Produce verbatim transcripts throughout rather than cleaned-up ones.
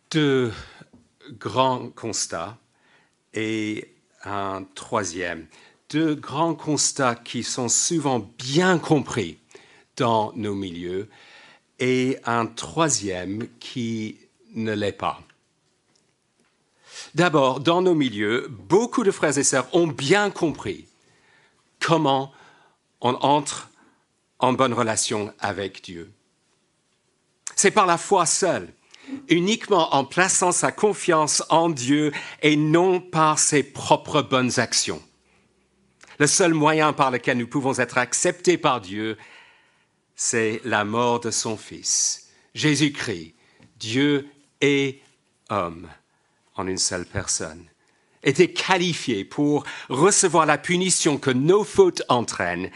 Deux grands constats et un troisième. Deux grands constats qui sont souvent bien compris dans nos milieux et un troisième qui ne l'est pas. D'abord, dans nos milieux, beaucoup de frères et sœurs ont bien compris comment on entre en bonne relation avec Dieu. C'est par la foi seule, uniquement en plaçant sa confiance en Dieu et non par ses propres bonnes actions. Le seul moyen par lequel nous pouvons être acceptés par Dieu, c'est la mort de son Fils, Jésus-Christ, Dieu et homme en une seule personne, était qualifié pour recevoir la punition que nos fautes entraînent.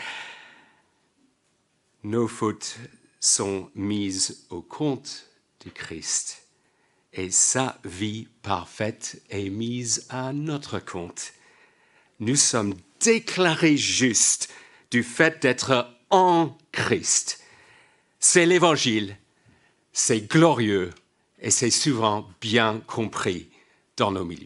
Nos fautes sont mises au compte du Christ et sa vie parfaite est mise à notre compte. Nous sommes déclarés justes du fait d'être en Christ. C'est l'Évangile, c'est glorieux et c'est souvent bien compris dans nos milieux.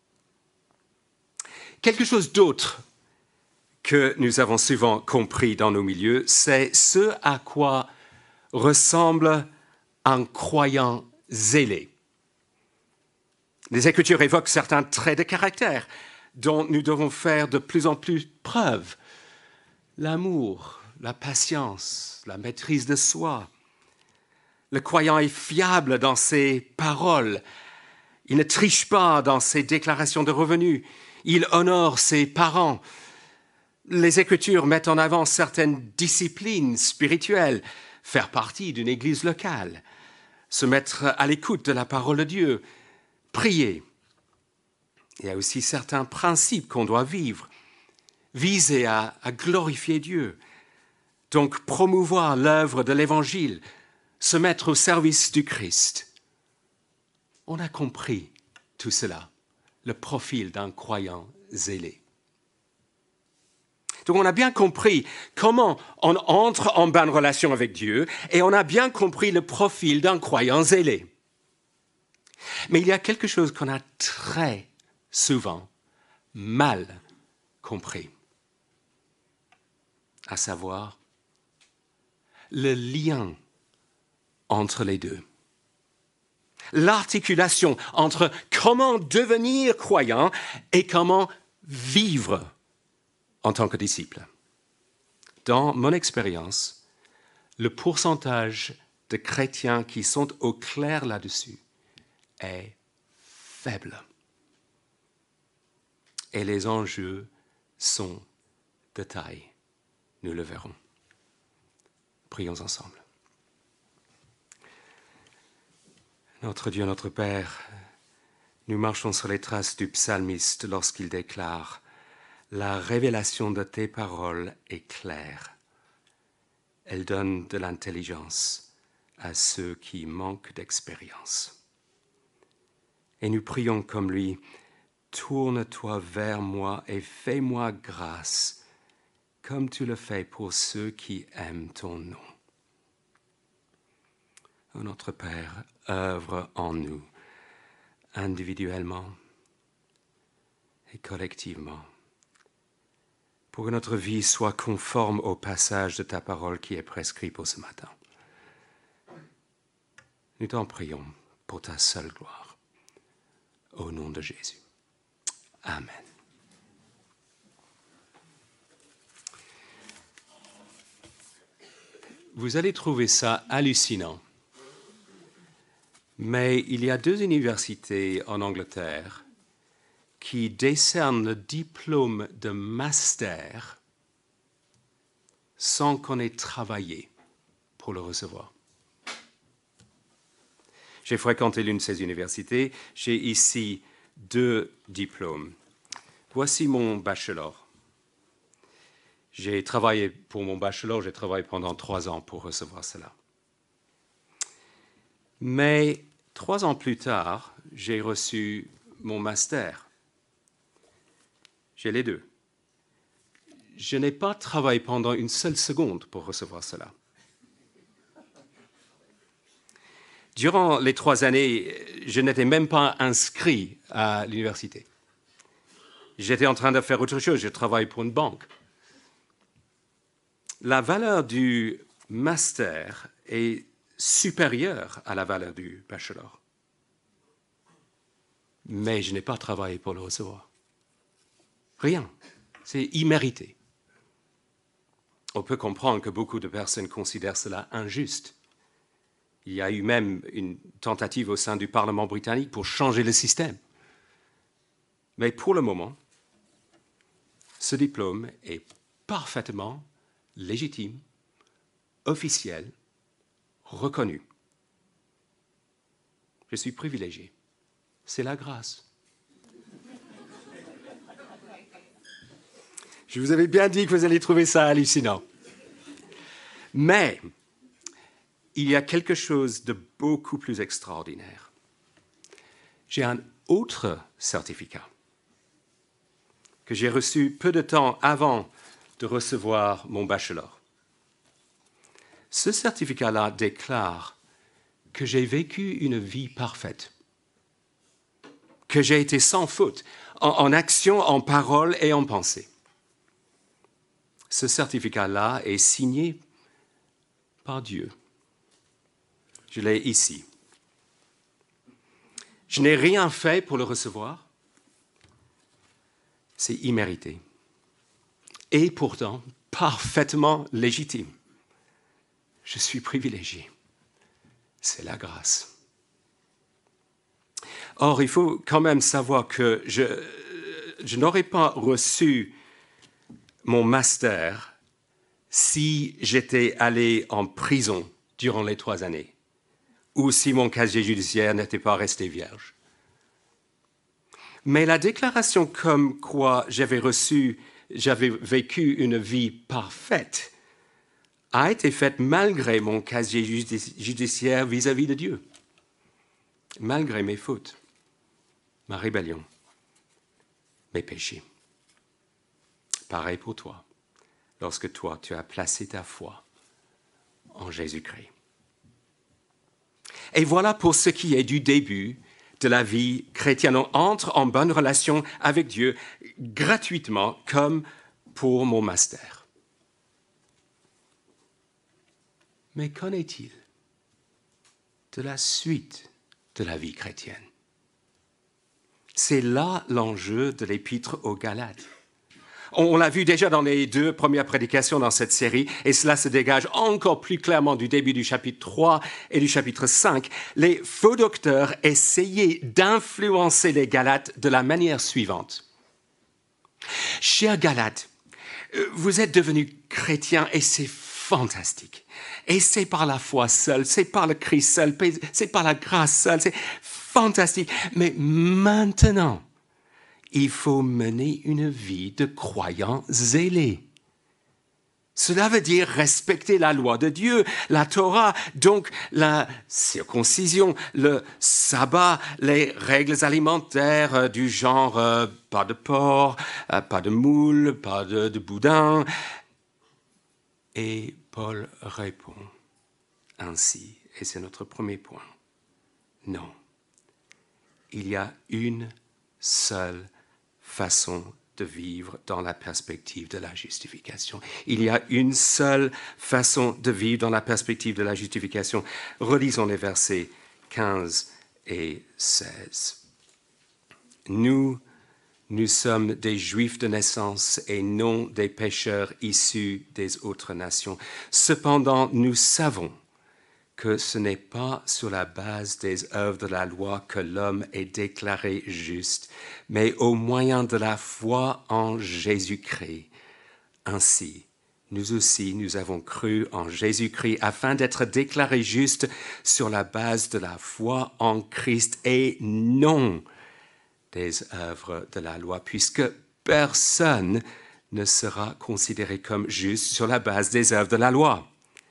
Quelque chose d'autre que nous avons souvent compris dans nos milieux, c'est ce à quoi ressemble un croyant zélé. Les Écritures évoquent certains traits de caractère dont nous devons faire de plus en plus preuve. L'amour, la patience, la maîtrise de soi. Le croyant est fiable dans ses paroles. Il ne triche pas dans ses déclarations de revenus. Il honore ses parents. Les Écritures mettent en avant certaines disciplines spirituelles, faire partie d'une église locale, se mettre à l'écoute de la parole de Dieu, prier. Il y a aussi certains principes qu'on doit vivre, viser à, à glorifier Dieu, donc promouvoir l'œuvre de l'Évangile, se mettre au service du Christ. On a compris tout cela, le profil d'un croyant zélé. Donc on a bien compris comment on entre en bonne relation avec Dieu et on a bien compris le profil d'un croyant zélé. Mais il y a quelque chose qu'on a très souvent mal compris, à savoir le lien entre les deux. L'articulation entre comment devenir croyant et comment vivre en tant que disciple. Dans mon expérience, le pourcentage de chrétiens qui sont au clair là-dessus est faible. Et les enjeux sont de taille. Nous le verrons. Prions ensemble. Notre Dieu, notre Père, nous marchons sur les traces du psalmiste lorsqu'il déclare « La révélation de tes paroles est claire. Elle donne de l'intelligence à ceux qui manquent d'expérience. » Et nous prions comme lui « Tourne-toi vers moi et fais-moi grâce, comme tu le fais pour ceux qui aiment ton nom. » Oh, notre Père, œuvre en nous, individuellement et collectivement, pour que notre vie soit conforme au passage de ta parole qui est prescrit pour ce matin. Nous t'en prions pour ta seule gloire. Au nom de Jésus. Amen. Vous allez trouver ça hallucinant. Mais il y a deux universités en Angleterre qui décernent le diplôme de master sans qu'on ait travaillé pour le recevoir. J'ai fréquenté l'une de ces universités. J'ai ici deux diplômes. Voici mon bachelor. J'ai travaillé pour mon bachelor, j'ai travaillé pendant trois ans pour recevoir cela. Mais trois ans plus tard, j'ai reçu mon master. J'ai les deux. Je n'ai pas travaillé pendant une seule seconde pour recevoir cela. Durant les trois années, je n'étais même pas inscrit à l'université. J'étais en train de faire autre chose, je travaille pour une banque. La valeur du master est supérieure à la valeur du bachelor. Mais je n'ai pas travaillé pour le recevoir. Rien. C'est immérité. On peut comprendre que beaucoup de personnes considèrent cela injuste. Il y a eu même une tentative au sein du Parlement britannique pour changer le système. Mais pour le moment, ce diplôme est parfaitement légitime, officiel, reconnu. Je suis privilégié. C'est la grâce. Je vous avais bien dit que vous allez trouver ça hallucinant. Mais il y a quelque chose de beaucoup plus extraordinaire. J'ai un autre certificat que j'ai reçu peu de temps avant de recevoir mon bachelor. Ce certificat-là déclare que j'ai vécu une vie parfaite, que j'ai été sans faute en, en action, en parole et en pensée. Ce certificat-là est signé par Dieu. Je l'ai ici. Je n'ai rien fait pour le recevoir. C'est immérité. Et pourtant, parfaitement légitime. Je suis privilégié. C'est la grâce. Or, il faut quand même savoir que je, je n'aurais pas reçu mon master si j'étais allé en prison durant les trois années ou si mon casier judiciaire n'était pas resté vierge. Mais la déclaration comme quoi j'avais reçu, j'avais vécu une vie parfaite a été faite malgré mon casier judiciaire vis-à-vis de Dieu, malgré mes fautes, ma rébellion, mes péchés. Pareil pour toi, lorsque toi, tu as placé ta foi en Jésus-Christ. Et voilà pour ce qui est du début de la vie chrétienne. On entre en bonne relation avec Dieu gratuitement, comme pour mon master. Mais qu'en est-il de la suite de la vie chrétienne? C'est là l'enjeu de l'épître aux Galates. On l'a vu déjà dans les deux premières prédications dans cette série, et cela se dégage encore plus clairement du début du chapitre trois et du chapitre cinq. Les faux docteurs essayaient d'influencer les Galates de la manière suivante. Chers Galates, vous êtes devenus chrétiens et c'est fantastique. Et c'est par la foi seule, c'est par le Christ seul, c'est par la grâce seule, c'est fantastique. Mais maintenant, il faut mener une vie de croyants zélés. Cela veut dire respecter la loi de Dieu, la Torah, donc la circoncision, le sabbat, les règles alimentaires du genre euh, pas de porc, euh, pas de moule, pas de, de boudin. Et Paul répond ainsi, et c'est notre premier point. Non, il y a une seule façon de vivre dans la perspective de la justification. Il y a une seule façon de vivre dans la perspective de la justification. Relisons les versets quinze et seize. Nous, nous sommes des Juifs de naissance et non des pécheurs issus des autres nations. Cependant, nous savons que ce n'est pas sur la base des œuvres de la loi que l'homme est déclaré juste, mais au moyen de la foi en Jésus-Christ. Ainsi, nous aussi, nous avons cru en Jésus-Christ afin d'être déclarés justes sur la base de la foi en Christ et non des œuvres de la loi, puisque personne ne sera considéré comme juste sur la base des œuvres de la loi.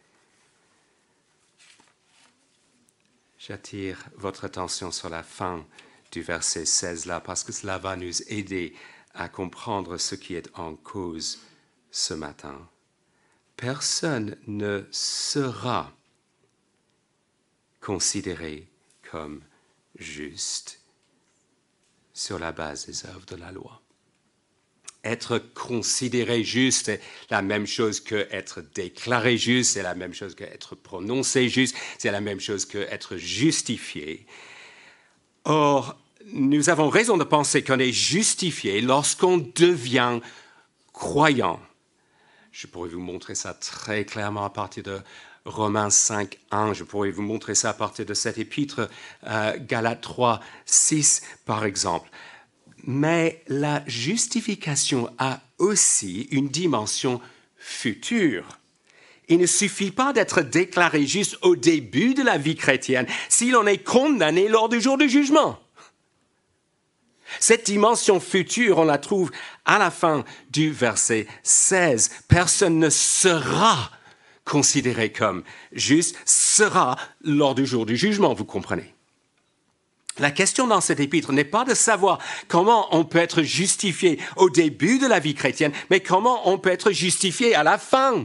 J'attire votre attention sur la fin du verset seize là, parce que cela va nous aider à comprendre ce qui est en cause ce matin. Personne ne sera considérés comme justes sur la base des œuvres de la loi. Être considéré juste est la même chose que être déclaré juste, c'est la même chose que être prononcé juste, c'est la même chose que être justifié. Or, nous avons raison de penser qu'on est justifié lorsqu'on devient croyant. Je pourrais vous montrer ça très clairement à partir de Romains cinq, un. Je pourrais vous montrer ça à partir de cet épître, euh, Galates trois, six, par exemple. Mais la justification a aussi une dimension future. Il ne suffit pas d'être déclaré juste au début de la vie chrétienne si l'on est condamné lors du jour du jugement. Cette dimension future, on la trouve à la fin du verset seize. Personne ne sera considéré comme juste, sera lors du jour du jugement, vous comprenez. La question dans cet épître n'est pas de savoir comment on peut être justifié au début de la vie chrétienne, mais comment on peut être justifié à la fin.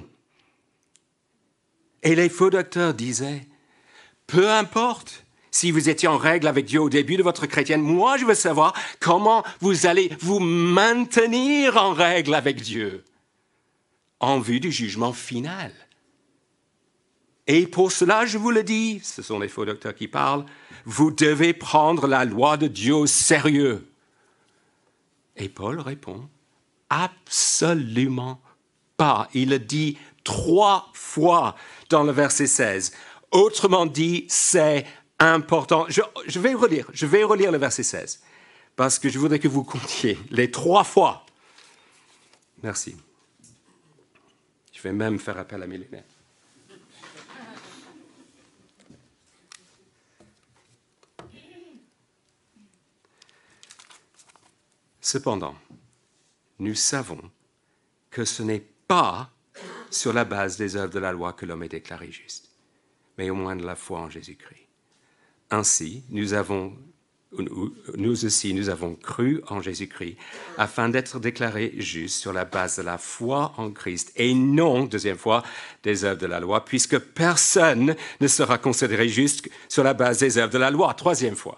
Et les faux docteurs disaient, peu importe si vous étiez en règle avec Dieu au début de votre chrétienne, moi je veux savoir comment vous allez vous maintenir en règle avec Dieu en vue du jugement final. Et pour cela, je vous le dis, ce sont les faux docteurs qui parlent, vous devez prendre la loi de Dieu au sérieux. Et Paul répond, absolument pas. Il le dit trois fois dans le verset seize. Autrement dit, c'est important. Je, je vais relire, je vais relire le verset seize, parce que je voudrais que vous comptiez les trois fois. Merci. Je vais même faire appel à mes lunettes. Cependant, nous savons que ce n'est pas sur la base des œuvres de la loi que l'homme est déclaré juste, mais au moins de la foi en Jésus-Christ. Ainsi, nous avons, nous aussi, nous avons cru en Jésus-Christ afin d'être déclarés justes sur la base de la foi en Christ et non, deuxième fois, des œuvres de la loi, puisque personne ne sera considéré juste sur la base des œuvres de la loi, troisième fois.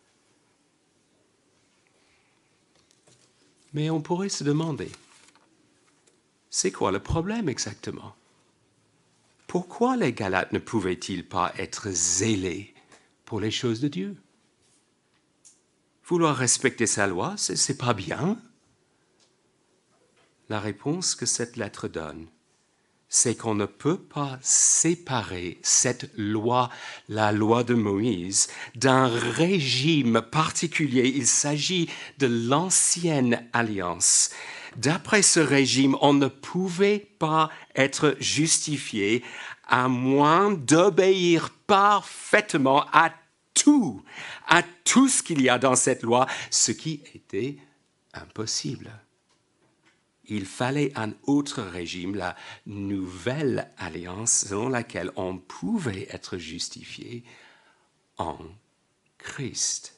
Mais on pourrait se demander, c'est quoi le problème exactement? Pourquoi les Galates ne pouvaient-ils pas être zélés pour les choses de Dieu? Vouloir respecter sa loi, c'est, c'est pas bien. La réponse que cette lettre donne, c'est qu'on ne peut pas séparer cette loi, la loi de Moïse, d'un régime particulier. Il s'agit de l'ancienne alliance. D'après ce régime, on ne pouvait pas être justifié à moins d'obéir parfaitement à tout, à tout ce qu'il y a dans cette loi, ce qui était impossible. Il fallait un autre régime, la nouvelle alliance, selon laquelle on pouvait être justifié en Christ.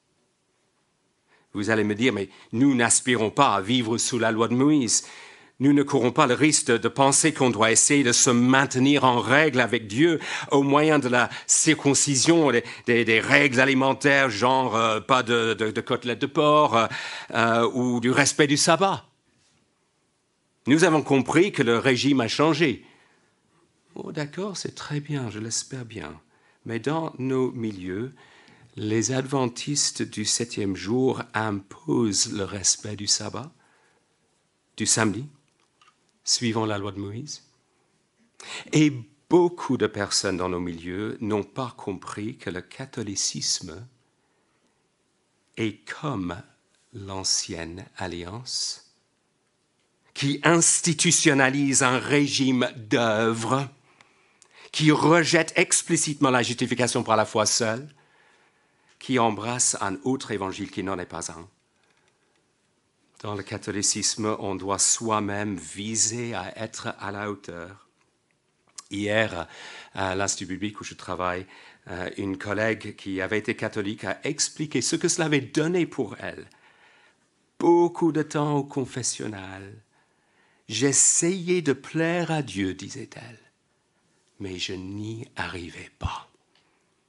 Vous allez me dire, mais nous n'aspirons pas à vivre sous la loi de Moïse. Nous ne courons pas le risque de penser qu'on doit essayer de se maintenir en règle avec Dieu au moyen de la circoncision, des, des, des règles alimentaires, genre euh, pas de, de, de côtelettes de porc euh, ou du respect du sabbat. Nous avons compris que le régime a changé. Oh, d'accord, c'est très bien, je l'espère bien. Mais dans nos milieux, les adventistes du septième jour imposent le respect du sabbat, du samedi, suivant la loi de Moïse. Et beaucoup de personnes dans nos milieux n'ont pas compris que le catholicisme est comme l'ancienne alliance, qui institutionnalise un régime d'œuvres, qui rejette explicitement la justification par la foi seule, qui embrasse un autre évangile qui n'en est pas un. Dans le catholicisme, on doit soi-même viser à être à la hauteur. Hier, à l'Institut biblique où je travaille, une collègue qui avait été catholique a expliqué ce que cela avait donné pour elle. Beaucoup de temps au confessionnal. J'essayais de plaire à Dieu, disait-elle, mais je n'y arrivais pas.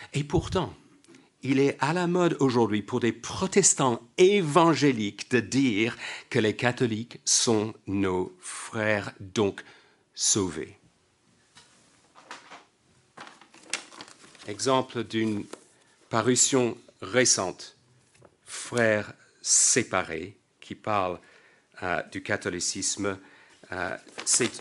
Et pourtant, il est à la mode aujourd'hui pour des protestants évangéliques de dire que les catholiques sont nos frères, donc sauvés. Exemple d'une parution récente, Frères séparés, qui parle euh, du catholicisme. Euh, c'est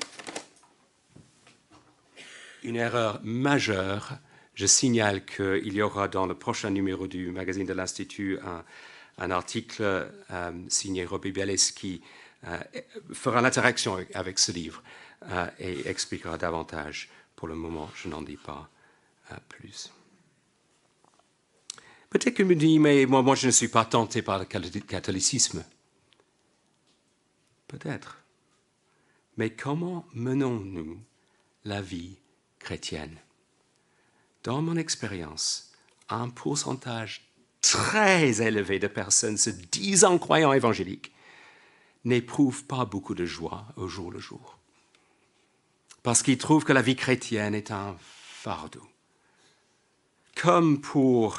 une erreur majeure. Je signale qu'il y aura dans le prochain numéro du magazine de l'Institut un, un article euh, signé Robbie Bellis qui euh, fera l'interaction avec, avec ce livre euh, et expliquera davantage. Pour le moment, je n'en dis pas euh, plus. Peut-être que me dit, mais moi, moi je ne suis pas tenté par le catholicisme. Peut-être. Mais comment menons-nous la vie chrétienne? Dans mon expérience, un pourcentage très élevé de personnes se disant croyants évangéliques n'éprouvent pas beaucoup de joie au jour le jour. Parce qu'ils trouvent que la vie chrétienne est un fardeau. Comme pour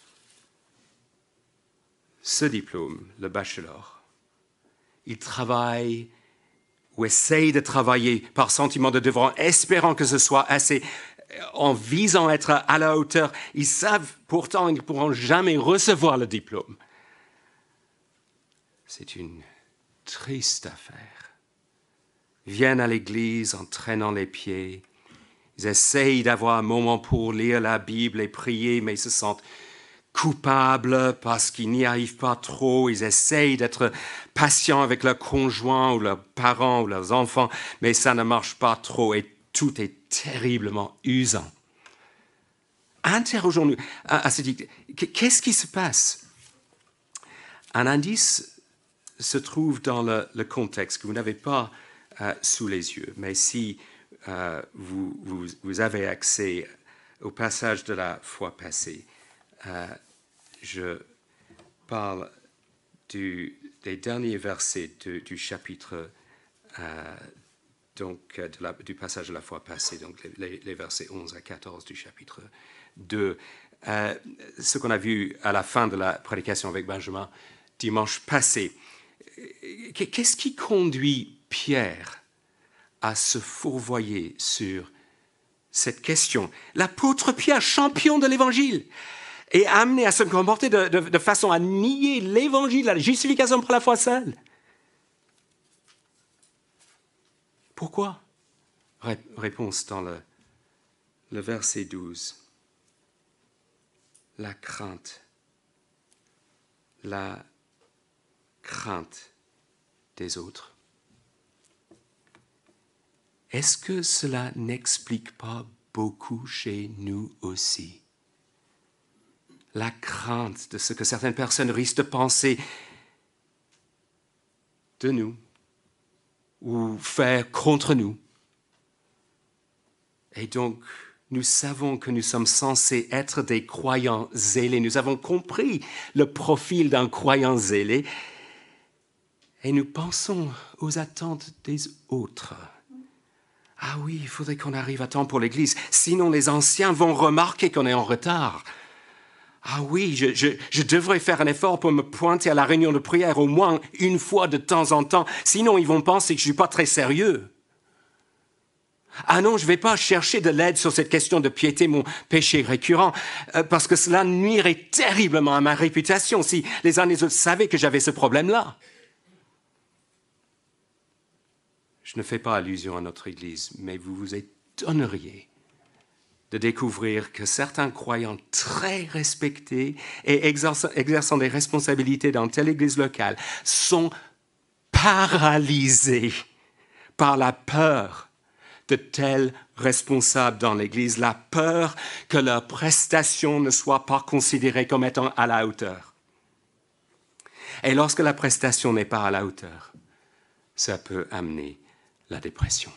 ce diplôme, le bachelor, ils travaillent ou essayent de travailler par sentiment de devoir, espérant que ce soit assez, en visant être à la hauteur. Ils savent pourtant qu'ils ne pourront jamais recevoir le diplôme. C'est une triste affaire. Ils viennent à l'église en traînant les pieds. Ils essayent d'avoir un moment pour lire la Bible et prier, mais ils se sentent coupables parce qu'ils n'y arrivent pas trop. Ils essayent d'être patients avec leurs conjoints ou leurs parents ou leurs enfants, mais ça ne marche pas trop et tout est terriblement usant. Interrogeons-nous à, à ce titre, qu'est-ce qui se passe? Un indice se trouve dans le, le contexte que vous n'avez pas euh, sous les yeux, mais si euh, vous, vous, vous avez accès au passage de la fois passée, euh, je parle du, des derniers versets de, du chapitre, euh, donc, de la, du passage de la fois passée, donc les, les versets onze à quatorze du chapitre deux. Euh, ce qu'on a vu à la fin de la prédication avec Benjamin dimanche passé. Qu'est-ce qui conduit Pierre à se fourvoyer sur cette question? L'apôtre Pierre, champion de l'Évangile, est amené à se comporter de, de, de façon à nier l'Évangile, la justification par la foi seule. Pourquoi? Réponse dans le, le verset douze. La crainte. La crainte des autres. Est-ce que cela n'explique pas beaucoup chez nous aussi? La crainte de ce que certaines personnes risquent de penser de nous ou faire contre nous. Et donc, nous savons que nous sommes censés être des croyants zélés. Nous avons compris le profil d'un croyant zélé et nous pensons aux attentes des autres. Ah oui, il faudrait qu'on arrive à temps pour l'Église, sinon les anciens vont remarquer qu'on est en retard. Ah oui, je, je, je devrais faire un effort pour me pointer à la réunion de prière au moins une fois de temps en temps, sinon ils vont penser que je ne suis pas très sérieux. Ah non, je ne vais pas chercher de l'aide sur cette question de piété, mon péché récurrent, euh, parce que cela nuirait terriblement à ma réputation si les uns et les autres savaient que j'avais ce problème-là. Je ne fais pas allusion à notre Église, mais vous vous étonneriez de découvrir que certains croyants très respectés et exerçant des responsabilités dans telle Église locale sont paralysés par la peur de tels responsables dans l'Église, la peur que leur prestation ne soit pas considérée comme étant à la hauteur. Et lorsque la prestation n'est pas à la hauteur, ça peut amener la dépression.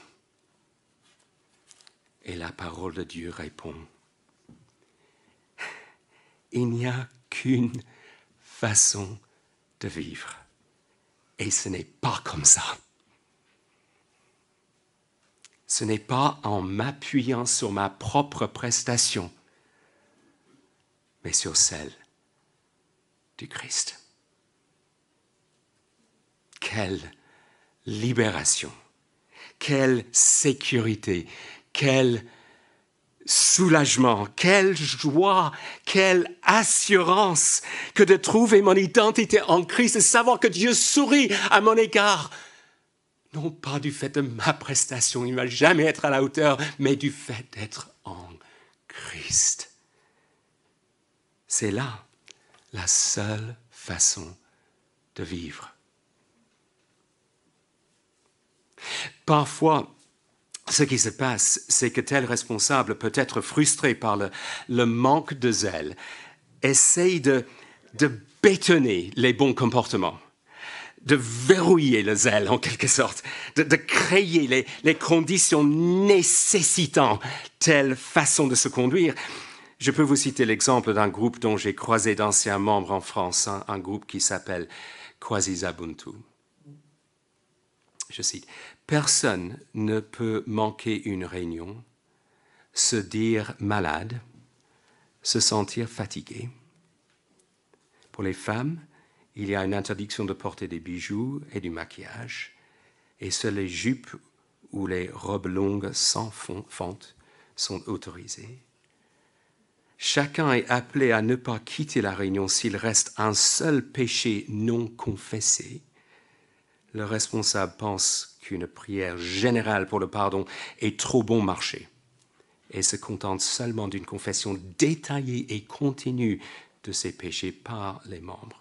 Et la parole de Dieu répond, il n'y a qu'une façon de vivre, et ce n'est pas comme ça. Ce n'est pas en m'appuyant sur ma propre prestation mais sur celle du Christ. Quelle libération, quelle sécurité, quel soulagement, quelle joie, quelle assurance que de trouver mon identité en Christ, de savoir que Dieu sourit à mon égard. Non pas du fait de ma prestation, il ne va jamais être à la hauteur, mais du fait d'être en Christ. C'est là la seule façon de vivre. Parfois, ce qui se passe, c'est que tel responsable, peut-être frustré par le, le manque de zèle, essaye de, de bétonner les bons comportements, de verrouiller le zèle en quelque sorte, de, de créer les, les conditions nécessitant telle façon de se conduire. Je peux vous citer l'exemple d'un groupe dont j'ai croisé d'anciens membres en France, hein, un groupe qui s'appelle Kwazisa-Ubuntu. Je cite, « Personne ne peut manquer une réunion, se dire malade, se sentir fatigué. Pour les femmes, il y a une interdiction de porter des bijoux et du maquillage, et seules les jupes ou les robes longues sans fente sont autorisées. Chacun est appelé à ne pas quitter la réunion s'il reste un seul péché non confessé. Le responsable pense qu'une prière générale pour le pardon est trop bon marché et se contente seulement d'une confession détaillée et continue de ses péchés par les membres.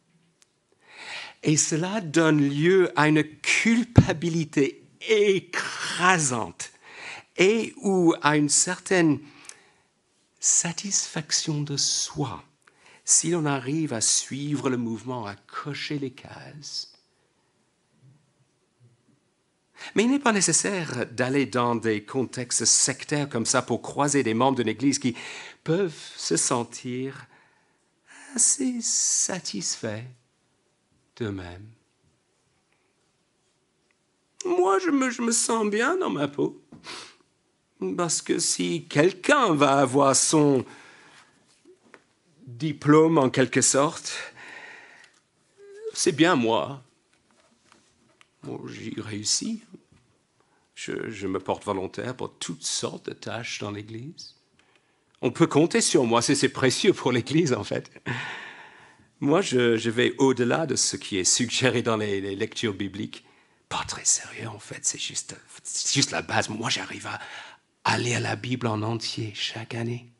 Et cela donne lieu à une culpabilité écrasante et ou à une certaine satisfaction de soi si l'on arrive à suivre le mouvement, à cocher les cases. Mais il n'est pas nécessaire d'aller dans des contextes sectaires comme ça pour croiser des membres d'une église qui peuvent se sentir assez satisfaits d'eux-mêmes. Moi, je me, je me sens bien dans ma peau. Parce que si quelqu'un va avoir son diplôme en quelque sorte, c'est bien moi. Bon, j'y réussis. Je, je me porte volontaire pour toutes sortes de tâches dans l'Église. On peut compter sur moi, c'est, c'est précieux pour l'Église en fait. Moi, je, je vais au-delà de ce qui est suggéré dans les, les lectures bibliques. Pas très sérieux en fait, c'est juste, c'est juste la base. Moi, j'arrive à, à lire la Bible en entier chaque année.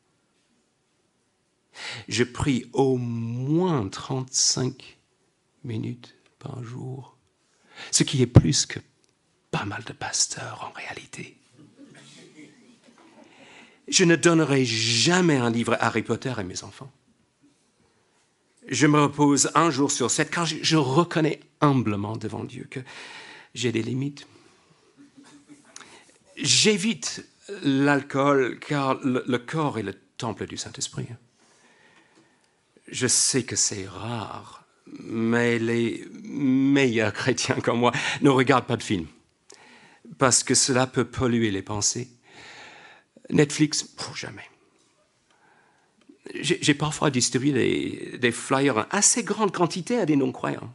Je prie au moins trente-cinq minutes par jour. Ce qui est plus que pas mal de pasteurs en réalité. Je ne donnerai jamais un livre Harry Potter à mes enfants. Je me repose un jour sur sept car je, je reconnais humblement devant Dieu que j'ai des limites. J'évite l'alcool car le, le corps est le temple du Saint-Esprit. Je sais que c'est rare, mais les meilleurs chrétiens comme moi ne regardent pas de films parce que cela peut polluer les pensées. Netflix, pour jamais. J'ai, j'ai parfois distribué des, des flyers en assez grande quantité à des non-croyants.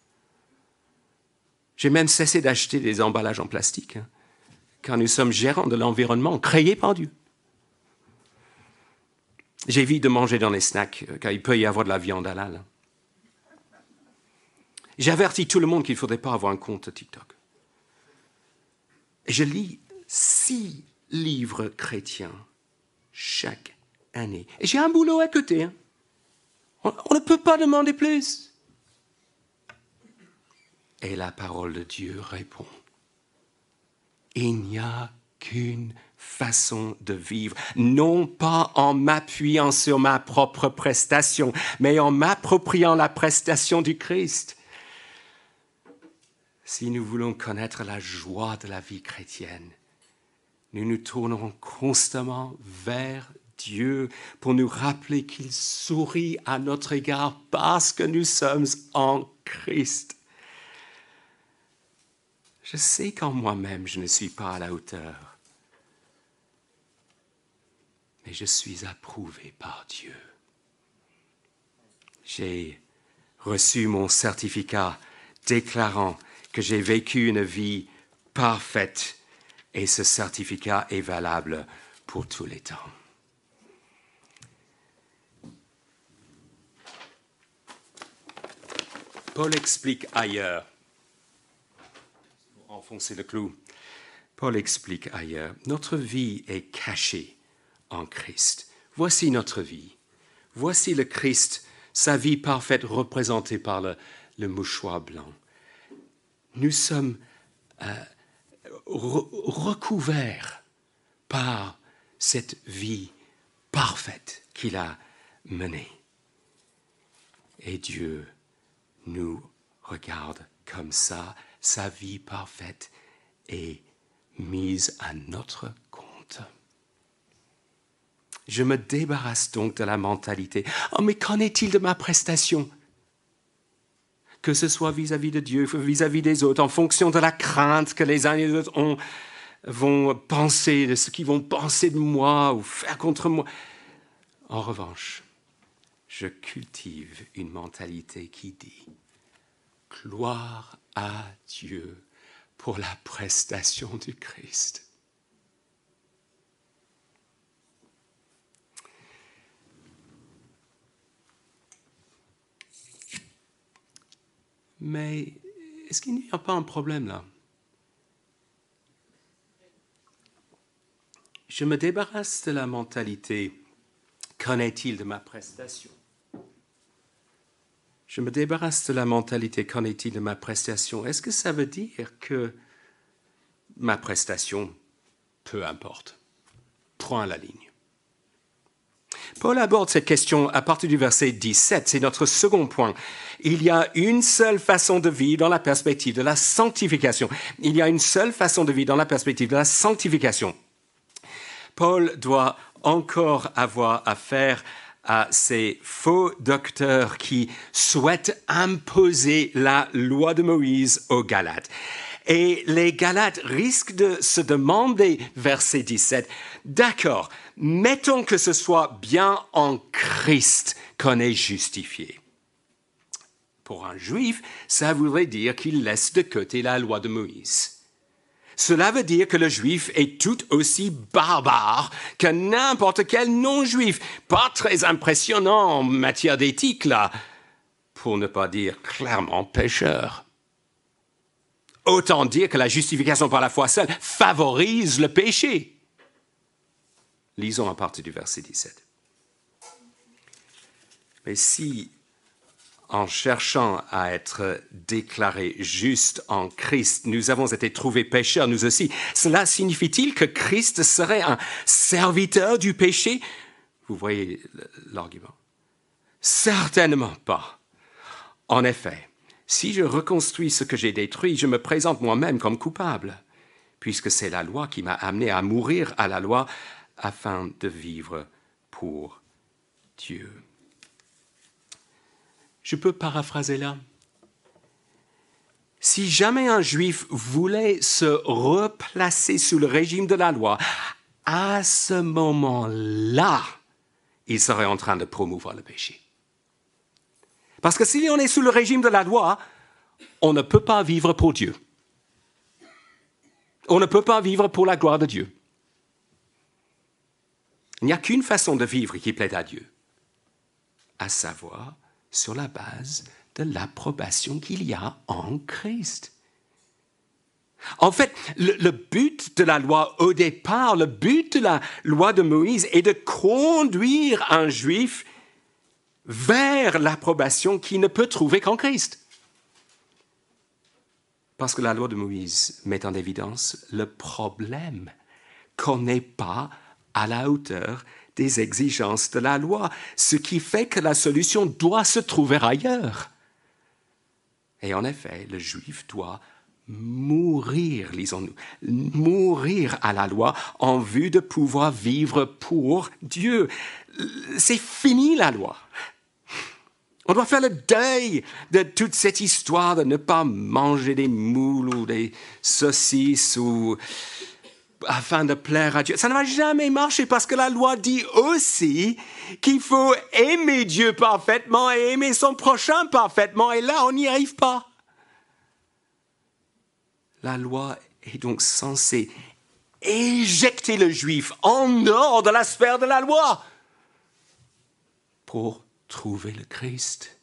J'ai même cessé d'acheter des emballages en plastique, hein, car nous sommes gérants de l'environnement créé par Dieu. J'évite de manger dans les snacks, car il peut y avoir de la viande halal. J'avertis tout le monde qu'il ne faudrait pas avoir un compte TikTok. Et je lis six livres chrétiens chaque année. Et j'ai un boulot à côté. Hein. On, on ne peut pas demander plus. Et la parole de Dieu répond. Il n'y a qu'une façon de vivre, non pas en m'appuyant sur ma propre prestation, mais en m'appropriant la prestation du Christ. Si nous voulons connaître la joie de la vie chrétienne, nous nous tournerons constamment vers Dieu pour nous rappeler qu'il sourit à notre égard parce que nous sommes en Christ. Je sais qu'en moi-même, je ne suis pas à la hauteur, mais je suis approuvé par Dieu. j'ai reçu mon certificat déclarant que j'ai vécu une vie parfaite et ce certificat est valable pour tous les temps. Paul explique ailleurs, pour enfoncer le clou, Paul explique ailleurs, notre vie est cachée en Christ. Voici notre vie. Voici le Christ, sa vie parfaite représentée par le, le mouchoir blanc. Nous sommes euh, re- recouverts par cette vie parfaite qu'il a menée. Et Dieu nous regarde comme ça, sa vie parfaite est mise à notre compte. Je me débarrasse donc de la mentalité « Oh, mais qu'en est-il de ma prestation ?» Que ce soit vis-à-vis de Dieu, vis-à-vis des autres, en fonction de la crainte que les uns et les autres ont, vont penser, de ce qu'ils vont penser de moi ou faire contre moi. En revanche, je cultive une mentalité qui dit « Gloire à Dieu pour la prestation du Christ ». Mais est-ce qu'il n'y a pas un problème là? Je me débarrasse de la mentalité « Qu'en est-il de ma prestation ?» Je me débarrasse de la mentalité « Qu'en est-il de ma prestation ?» Est-ce que ça veut dire que ma prestation, peu importe, point la ligne? Paul aborde cette question à partir du verset dix-sept, c'est notre second point. Il y a une seule façon de vivre dans la perspective de la sanctification. Il y a une seule façon de vivre dans la perspective de la sanctification. Paul doit encore avoir affaire à ces faux docteurs qui souhaitent imposer la loi de Moïse aux Galates. Et les Galates risquent de se demander, verset dix-sept, d'accord, mettons que ce soit bien en Christ qu'on est justifié. Pour un juif, ça voudrait dire qu'il laisse de côté la loi de Moïse. Cela veut dire que le juif est tout aussi barbare que n'importe quel non-juif. Pas très impressionnant en matière d'éthique, là, pour ne pas dire clairement pécheur. Autant dire que la justification par la foi seule favorise le péché. Lisons à partir du verset dix-sept. Mais si, en cherchant à être déclarés justes en Christ, nous avons été trouvés pécheurs, nous aussi, cela signifie-t-il que Christ serait un serviteur du péché? Vous voyez l'argument. Certainement pas. En effet, si je reconstruis ce que j'ai détruit, je me présente moi-même comme coupable, puisque c'est la loi qui m'a amené à mourir à la loi afin de vivre pour Dieu. Je peux paraphraser là. Si jamais un juif voulait se replacer sous le régime de la loi, à ce moment-là, il serait en train de promouvoir le péché. Parce que si on est sous le régime de la loi, on ne peut pas vivre pour Dieu. On ne peut pas vivre pour la gloire de Dieu. Il n'y a qu'une façon de vivre qui plaît à Dieu, à savoir sur la base de l'approbation qu'il y a en Christ. En fait, le, le but de la loi au départ, le but de la loi de Moïse est de conduire un juif vers l'approbation qu'il ne peut trouver qu'en Christ. Parce que la loi de Moïse met en évidence le problème qu'on n'est pas à la hauteur des exigences de la loi, ce qui fait que la solution doit se trouver ailleurs. Et en effet, le juif doit mourir, lisons-nous, mourir à la loi en vue de pouvoir vivre pour Dieu. C'est fini la loi. On doit faire le deuil de toute cette histoire de ne pas manger des moules ou des saucisses ou afin de plaire à Dieu. Ça ne va jamais marcher parce que la loi dit aussi qu'il faut aimer Dieu parfaitement et aimer son prochain parfaitement. Et là, on n'y arrive pas. La loi est donc censée éjecter le juif en dehors de la sphère de la loi pour trouver le Christ.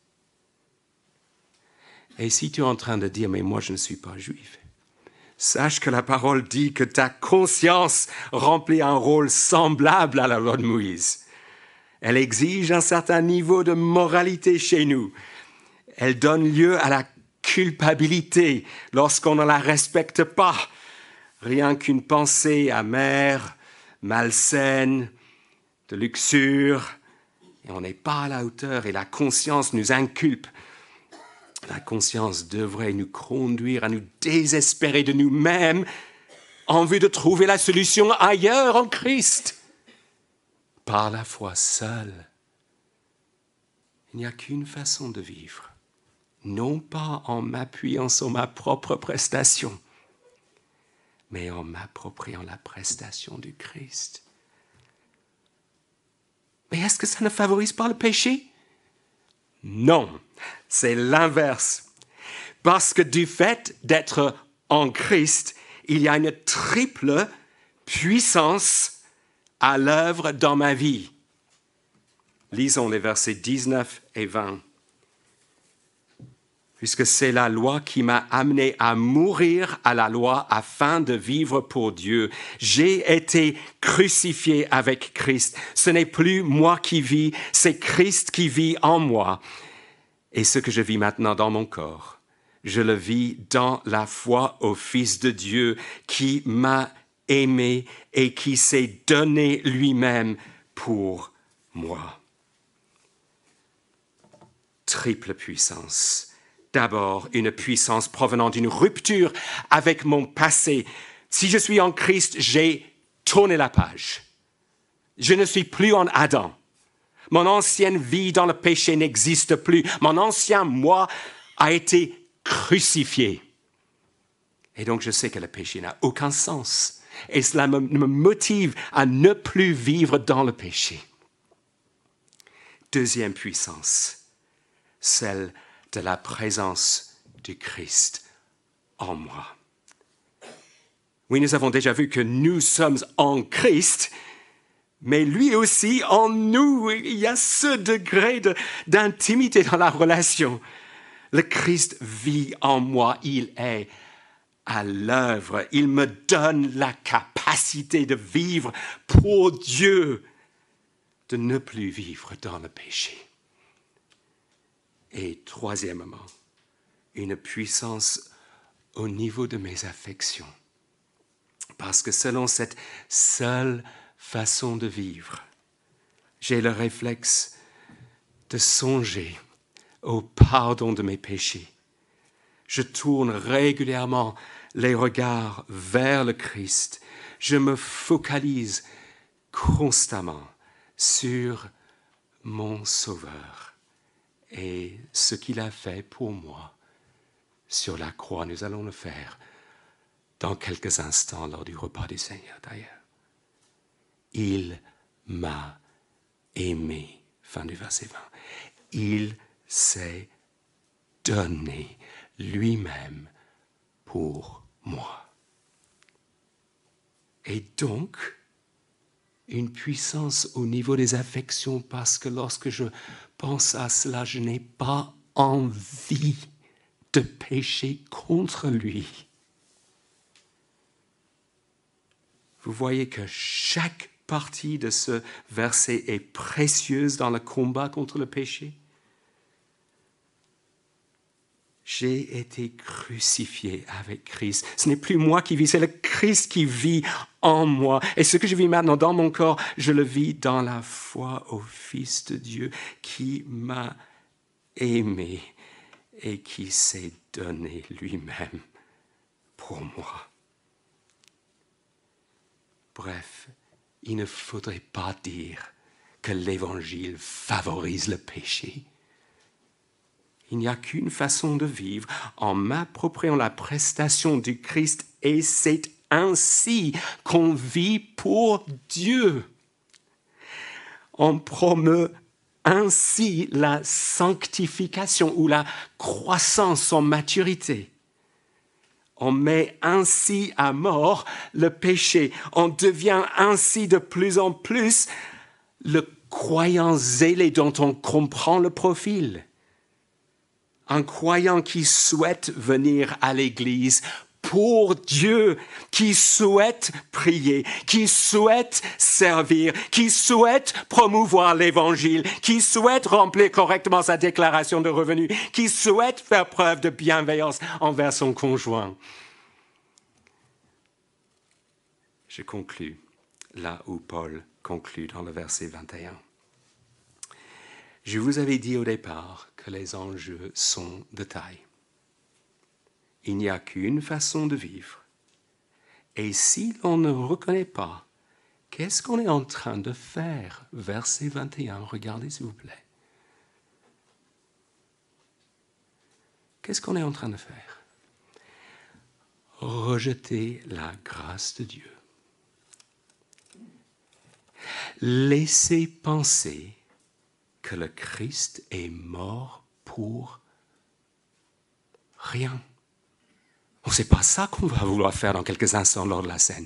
Et si tu es en train de dire, mais moi je ne suis pas juif, sache que la parole dit que ta conscience remplit un rôle semblable à la loi de Moïse. Elle exige un certain niveau de moralité chez nous. Elle donne lieu à la culpabilité lorsqu'on ne la respecte pas. Rien qu'une pensée amère, malsaine, de luxure, et on n'est pas à la hauteur et la conscience nous inculpe. La conscience devrait nous conduire à nous désespérer de nous-mêmes en vue de trouver la solution ailleurs en Christ. Par la foi seule. Il n'y a qu'une façon de vivre, non pas en m'appuyant sur ma propre prestation, mais en m'appropriant la prestation du Christ. Mais est-ce que ça ne favorise pas le péché? Non, c'est l'inverse. Parce que du fait d'être en Christ, il y a une triple puissance à l'œuvre dans ma vie. Lisons les versets dix-neuf et vingt. Puisque c'est la loi qui m'a amené à mourir à la loi afin de vivre pour Dieu. J'ai été crucifié avec Christ. Ce n'est plus moi qui vis, c'est Christ qui vit en moi. Et ce que je vis maintenant dans mon corps, je le vis dans la foi au Fils de Dieu qui m'a aimé et qui s'est donné lui-même pour moi. Triple puissance. D'abord, une puissance provenant d'une rupture avec mon passé. Si je suis en Christ, j'ai tourné la page. Je ne suis plus en Adam. Mon ancienne vie dans le péché n'existe plus. Mon ancien moi a été crucifié. Et donc, je sais que le péché n'a aucun sens. Et cela me, me motive à ne plus vivre dans le péché. Deuxième puissance, celle de la présence du Christ en moi. Oui, nous avons déjà vu que nous sommes en Christ, mais lui aussi en nous. Il y a ce degré de, d'intimité dans la relation. Le Christ vit en moi, il est à l'œuvre. Il me donne la capacité de vivre pour Dieu, de ne plus vivre dans le péché. Et troisièmement, une puissance au niveau de mes affections. Parce que selon cette seule façon de vivre, j'ai le réflexe de songer au pardon de mes péchés. Je tourne régulièrement les regards vers le Christ. Je me focalise constamment sur mon Sauveur et ce qu'il a fait pour moi sur la croix. Nous allons le faire dans quelques instants lors du repas du Seigneur d'ailleurs. Il m'a aimé, fin du verset vingt. Il s'est donné lui-même pour moi. Et donc, une puissance au niveau des affections, parce que lorsque je pense à cela, je n'ai pas envie de pécher contre lui. Vous voyez que chaque partie de ce verset est précieuse dans le combat contre le péché. J'ai été crucifié avec Christ. Ce n'est plus moi qui vis, c'est le Christ qui vit en moi. Et ce que je vis maintenant dans mon corps, je le vis dans la foi au Fils de Dieu qui m'a aimé et qui s'est donné lui-même pour moi. Bref, il ne faudrait pas dire que l'Évangile favorise le péché. Il n'y a qu'une façon de vivre en m'appropriant la prestation du Christ et c'est ainsi qu'on vit pour Dieu. On promeut ainsi la sanctification ou la croissance en maturité. On met ainsi à mort le péché. On devient ainsi de plus en plus le croyant zélé dont on comprend le profil. Un croyant qui souhaite venir à l'église pour Dieu, qui souhaite prier, qui souhaite servir, qui souhaite promouvoir l'évangile, qui souhaite remplir correctement sa déclaration de revenus, qui souhaite faire preuve de bienveillance envers son conjoint. Je conclus là où Paul conclut dans le verset vingt et un. Je vous avais dit au départ que les enjeux sont de taille. Il n'y a qu'une façon de vivre. Et si l'on ne reconnaît pas, qu'est-ce qu'on est en train de faire? Verset vingt et un, regardez s'il vous plaît. Qu'est-ce qu'on est en train de faire? Rejeter la grâce de Dieu. Laissez penser que le Christ est mort pour rien. Bon, ce n'est pas ça qu'on va vouloir faire dans quelques instants lors de la scène.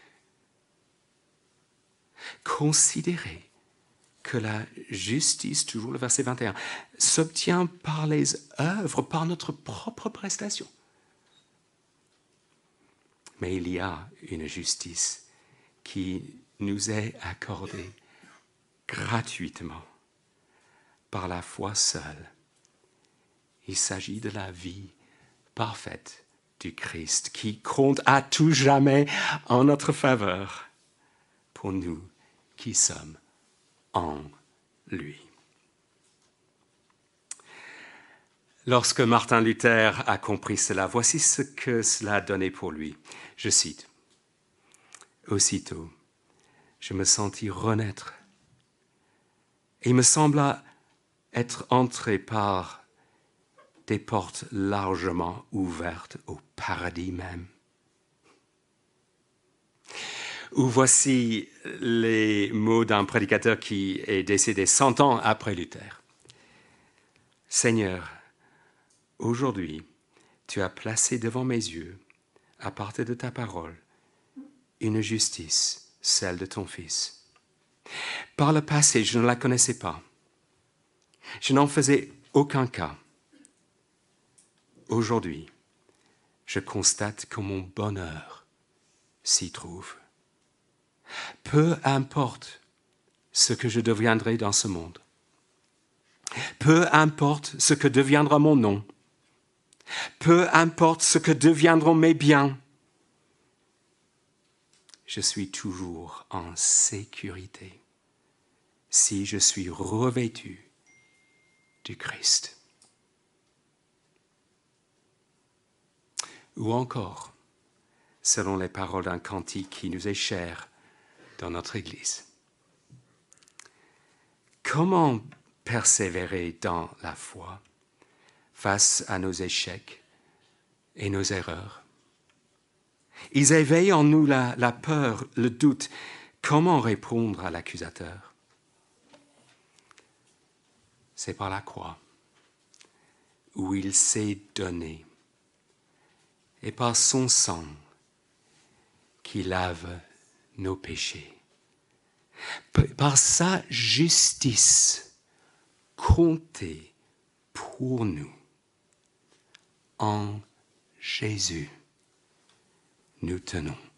Considérez que la justice, toujours le verset vingt et un, s'obtient par les œuvres, par notre propre prestation. Mais il y a une justice qui nous est accordée gratuitement par la foi seule. Il s'agit de la vie parfaite du Christ qui compte à tout jamais en notre faveur pour nous qui sommes en lui. Lorsque Martin Luther a compris cela, voici ce que cela a donné pour lui. Je cite, « Aussitôt, je me sentis renaître et il me sembla être entré par des portes largement ouvertes au paradis même. » Ou voici les mots d'un prédicateur qui est décédé cent ans après Luther. « Seigneur, aujourd'hui, tu as placé devant mes yeux, à partir de ta parole, une justice, celle de ton Fils. Par le passé, je ne la connaissais pas. Je n'en faisais aucun cas. Aujourd'hui, je constate que mon bonheur s'y trouve. Peu importe ce que je deviendrai dans ce monde. Peu importe ce que deviendra mon nom. Peu importe ce que deviendront mes biens. Je suis toujours en sécurité si je suis revêtu du Christ. » Ou encore, selon les paroles d'un cantique qui nous est cher dans notre Église. Comment persévérer dans la foi face à nos échecs et nos erreurs? Ils éveillent en nous la, la peur, le doute. Comment répondre à l'accusateur? C'est par la croix, où il s'est donné, et par son sang qui lave nos péchés. Par sa justice comptée pour nous en Jésus, nous tenons.